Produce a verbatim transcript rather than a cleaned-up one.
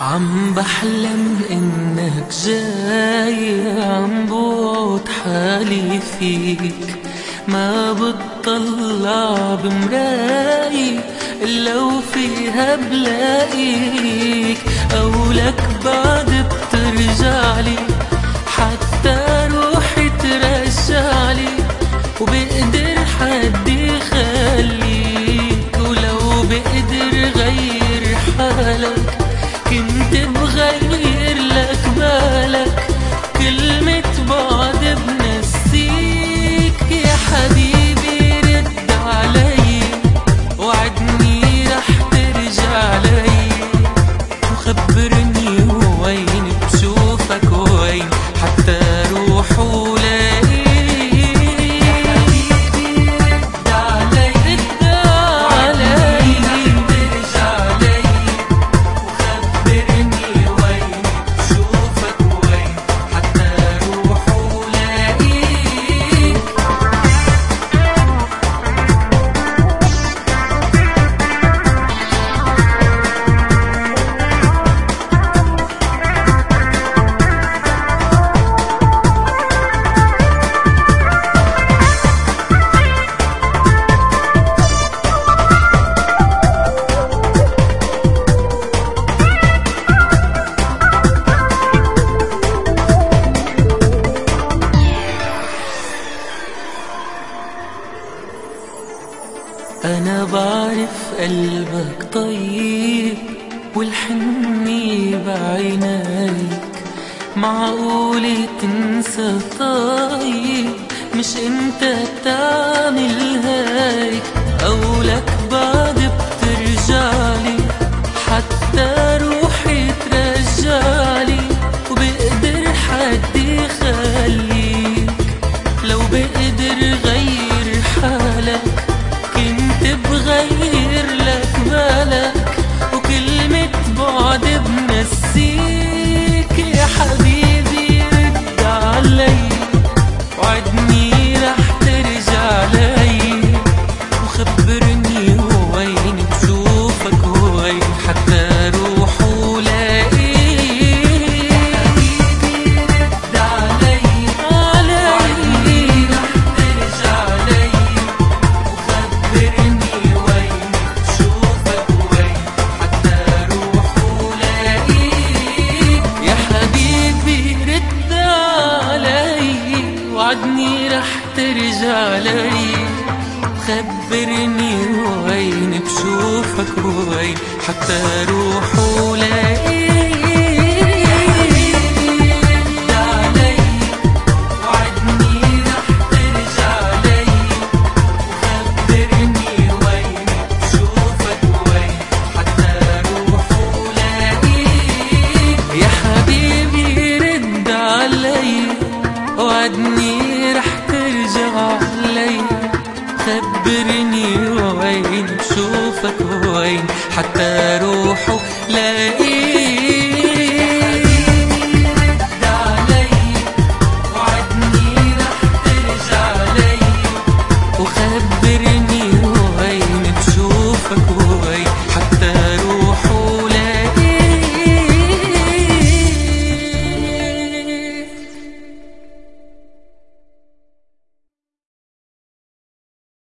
عم بحلم انك جاي، عم بوت حالي فيك، ما بتطلع بمرايي الا وفيها بلاقيك، او لك بعد بترجعلي حتى روحي ترجعلي، وبقدر حد يخليك، ولو بقدر غير حالك كنت بغير لك بالك، كلمة بعد بنسيك. يا حبيبي رد علي، وعدني رح ترجع لي، وخبرني وين بشوفك وين حتى روح ولاقيك. أنا بعرف قلبك طيب والحني بعينيك، معقولة تنسى طيب؟ مش انت بتعمل هيك، أو لك بعد بترجعلي حتى روحي ترجعلي، وبقدر حد يخليك، لو بقدر غير حالك كنت بغير لك بالك، وكلمة بعد بنسيك. يا حبيبي رد علي، وعدني رح ترجع لي، وخبرني وين بشوفك وين حتى روح ولاقيك. وعدني رح ترجع لي، خبرني وين بشوفك وين حتى روح ولاقيك. وعدني رح ترجع لي، خبرني وين بشوفك وين حتى روح ولاقيك.